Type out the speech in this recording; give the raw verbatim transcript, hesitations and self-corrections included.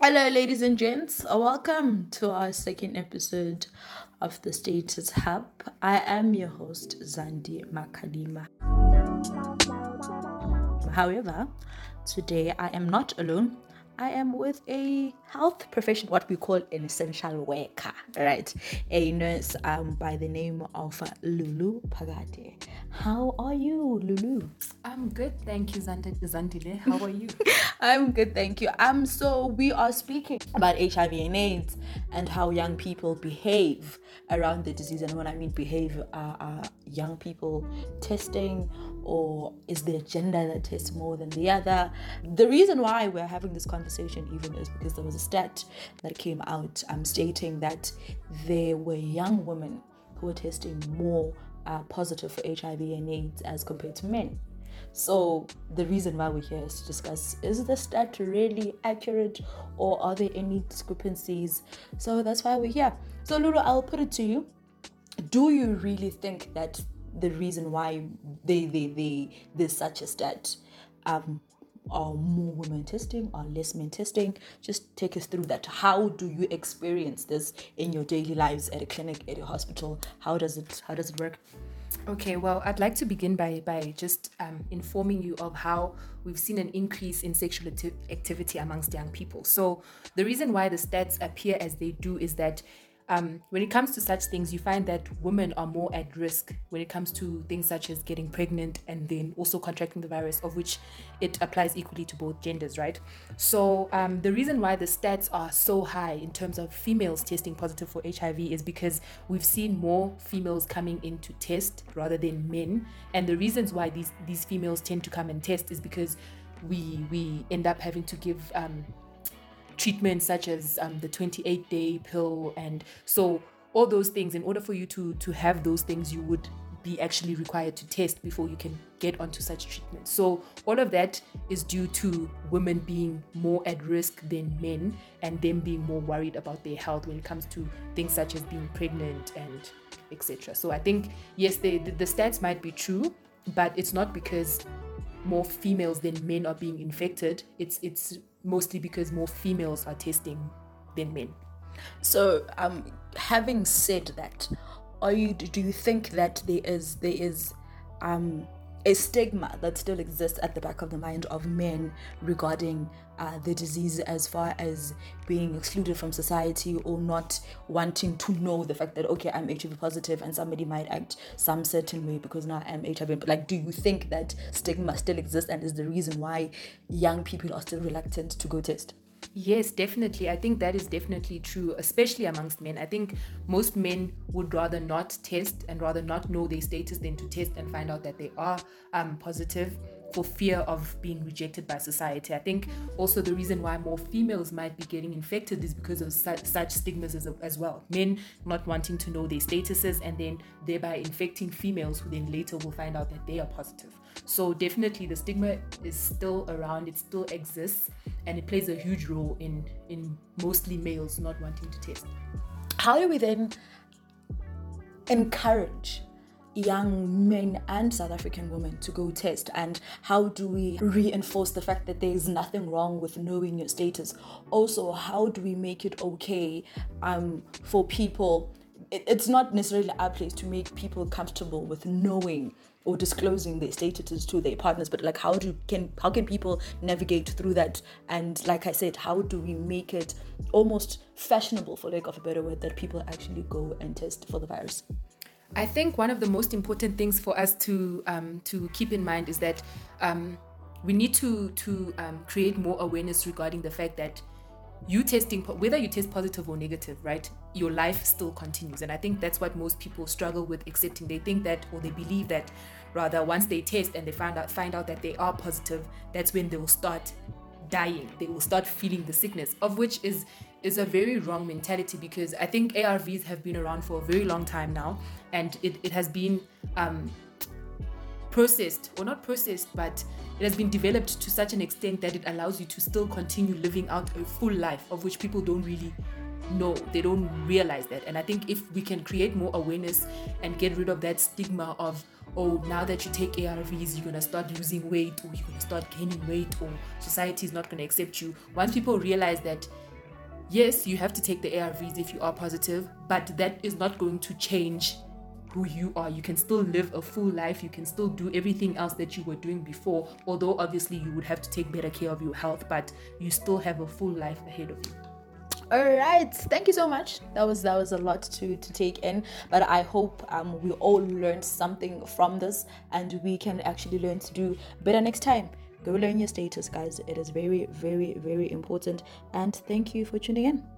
Hello, ladies and gents. Welcome to our second episode of the Status Hub. I am your host, Zandi Makalima. However, today I am not alone. I am with a health professional, what we call an essential worker, right? A nurse um, by the name of uh, Lulu Pagate. How are you, Lulu? I'm good, thank you, Zand- Zandile. How are you? I'm good, thank you. Um, so we are speaking about H I V and AIDS and how young people behave around the disease. And when I mean behave, uh, are young people testing, or is there gender that tests more than the other? The reason why we're having this conversation even is because there was a stat that came out um, stating that there were young women who were testing more uh, positive for H I V and AIDS as compared to men. So the reason why we're here is to discuss, is the stat really accurate, or are there any discrepancies? So that's why we're here. So Lulu, I'll put it to you. Do you really think that the reason why they, they, they there's such a stat um are more women testing or less men testing? Just take us through that. How do you experience this in your daily lives at a clinic, at a hospital? How does it how does it work? Okay, well, I'd like to begin by by just um, informing you of how we've seen an increase in sexual acti- activity amongst young people. So the reason why the stats appear as they do is that um, when it comes to such things, you find that women are more at risk when it comes to things such as getting pregnant and then also contracting the virus, of which it applies equally to both genders, right? So um, the reason why the stats are so high in terms of females testing positive for H I V is because we've seen more females coming in to test rather than men. And the reasons why these, these females tend to come and test is because we we end up having to give um, treatments such as um, the twenty-eight day pill, and so all those things. In order for you to to have those things, you would be actually required to test before you can get onto such treatment. So all of that is due to women being more at risk than men, and them being more worried about their health when it comes to things such as being pregnant and etc. So I think yes, the, the the stats might be true, but it's not because more females than men are being infected. It's it's mostly because more females are testing than men. So, um, having said that, are you do you think that there is there is um a stigma that still exists at the back of the mind of men regarding uh, the disease, as far as being excluded from society, or not wanting to know the fact that, okay, I'm H I V positive and somebody might act some certain way because now I'm H I V? But like, do you think that stigma still exists and is the reason why young people are still reluctant to go test? Yes, definitely. I think that is definitely true, especially amongst men. I think most men would rather not test and rather not know their status than to test and find out that they are um, positive, for fear of being rejected by society. I think also the reason why more females might be getting infected is because of such, such stigmas as, as well. Men not wanting to know their statuses and then thereby infecting females, who then later will find out that they are positive. So definitely the stigma is still around, it still exists, and it plays a huge role in in mostly males not wanting to test. How do we then encourage young men and South African women to go test, and how do we reinforce the fact that there is nothing wrong with knowing your status? Also, how do we make it okay um, for people? It, it's not necessarily our place to make people comfortable with knowing or disclosing their statuses to their partners, but like, how do can how can people navigate through that? And like I said, how do we make it almost fashionable, for lack of a better word, that people actually go and test for the virus? I think one of the most important things for us to um, to keep in mind is that um, we need to to um, create more awareness regarding the fact that you testing, whether you test positive or negative, right, your life still continues. And I think that's what most people struggle with accepting. They think that, or they believe that rather, once they test and they find out find out that they are positive, that's when they will start dying. They will start feeling the sickness, of which is is a very wrong mentality, because I think A R Vs have been around for a very long time now, and it, it has been um, processed, or not processed, but it has been developed to such an extent that it allows you to still continue living out a full life, of which people don't really know. They don't realize that. And I think if we can create more awareness and get rid of that stigma of, oh, now that you take A R Vs, you're going to start losing weight, or you're going to start gaining weight, or society is not going to accept you. Once people realize that yes, you have to take the A R Vs if you are positive, but that is not going to change who you are. You can still live a full life. You can still do everything else that you were doing before, although obviously you would have to take better care of your health, but you still have a full life ahead of you. All right, thank you so much. That was that was a lot to to take in, but I hope um we all learned something from this, and we can actually learn to do better next time. Go learn your status, guys. It is very, very, very important. And thank you for tuning in.